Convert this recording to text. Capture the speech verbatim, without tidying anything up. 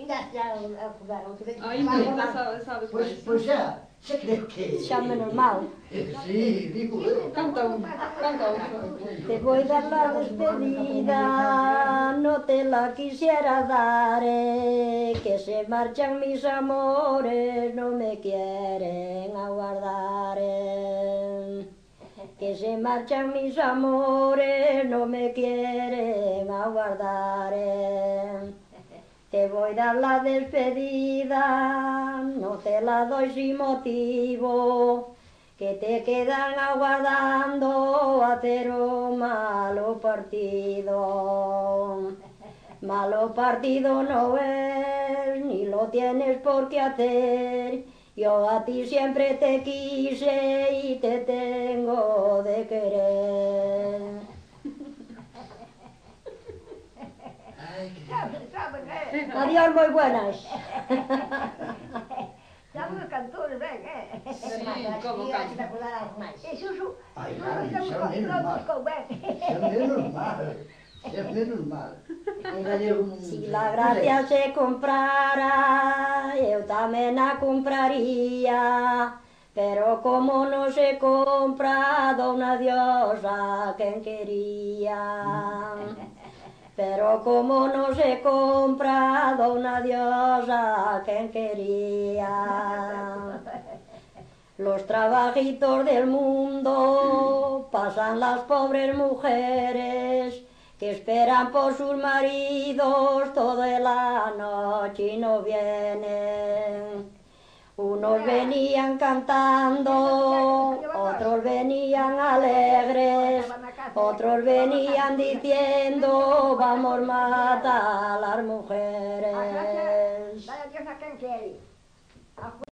ya, ya jugaron. Ai, Marita, sabe, sabe Pois, coisa. pois xa, xa creo que... Xa menos mal. Sí, digo eu. Canta un, canta outro. Te voy a dar la despedida, no te la quisiera dar, eh, que se marchan mis amores, no me quieren aguardar. eh. Que se marchan mis amores, no me quieren aguardar. eh. Te voy a dar la despedida, no te la doy sin motivo, que te quedan aguardando a hacer un malo partido. Malo partido no es, ni lo tienes por qué hacer. Yo a ti siempre te quise y te tengo de querer. Adiós, muy buenas. Sabe os cantores ben, eh? Sí, como canta. E Xuxu, Ai, Xuxu ai, temos xa con menos todos mal. con ben. Xa menos mal. Xa menos mal. Ainda lle un... Si la gracia se comprara, eu tamén a compraría, pero como no se compra, dona Dios a quen quería. Pero como no se compra, dona Dios a quen quería. Los trabajitos del mundo pasan las pobres mujeres que esperan por sus maridos toda la noche y no vienen. Unos venían cantando, otros venían alegres, otros venían diciendo vamos a matar a las mujeres. Dale a Dios a quen quere.